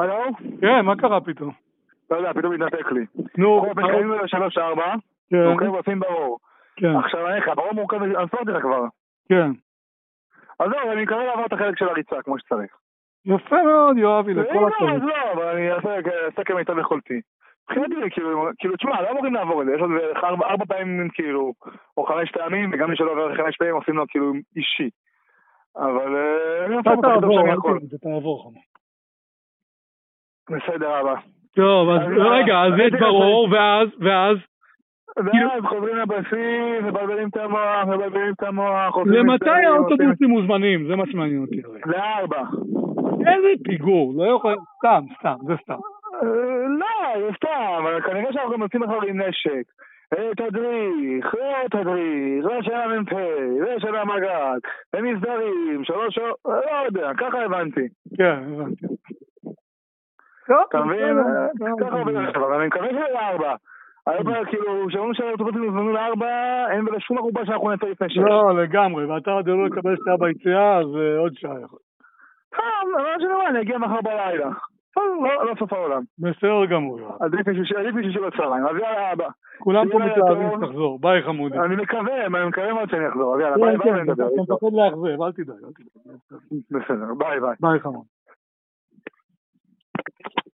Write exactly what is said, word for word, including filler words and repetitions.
הלו? כן, מה קרה פתאום? לא יודע, פתאום מתנתק לי. נו, אנחנו מקיימים לשלוש ארבע, מורכב ועושים ברור. כן. עכשיו אני לך, ברור מורכב, אני ספרתי לך כבר. כן. אז לא, אני מקווה לעבור את החלק של הריצה, כמו שצריך. יפה מאוד, יואבי, לכל הכבוד. הכבוד. לא, אבל אני אעשה כמיטב יכולתי. מבחינתי, כאילו, תשמע, לא אמורים לעבור את זה, יש עוד ארבע פעמים, כאילו, או חמש פעמים, וגם מי שלא עובר חמש פעמים עושים לו, כאילו, אישי. אבל אני אעשה את הכי טוב שאני יכול. אתה תעבור, חמור. בסדר, אבא. טוב, אז רגע, אז יש ברור, ואז, ואז? ואז חוזרים לבסיס, מבלבלים את המוח, מבלבלים את המוח. למתי האוטובוסים מוזמנים? זה מה שמעניין אותי. לארבע. איזה פיגור, לא יכול... סתם, סתם, זה סתם. לא, זה סתם, אבל כנראה שאנחנו גם יוצאים אחר עם נשק. תדריך, תדריך, זה של המ"פ, זה של המג"ד, הם מסדרים, שלוש שעות, לא יודע, ככה הבנתי. כן, הבנתי. אתה מבין? ככה עובד עכשיו, אני מקווה שזה לארבע. אבל כאילו, שאומרים שהאוטובוסים יזמנו לארבע, אין בזה שום ערובה שאנחנו נצא לפני שש. לא, לגמרי, ואתה עוד לא לקבל שעה ביציאה, אז עוד שעה יכול. טוב, אבל שנראה, אני אגיע מחר בלילה. לא סוף העולם. בסדר גמור. עדיף מישהו של הצהריים, אז יאללה הבא. כולם פה מתאהבים שתחזור, ביי חמודי. אני מקווה, אני מקווה מאוד שאני אחזור, אז יאללה, ביי ביי. אתה מפחד להחזר, אל תדאג. בסדר, ביי ביי. ביי חמוד.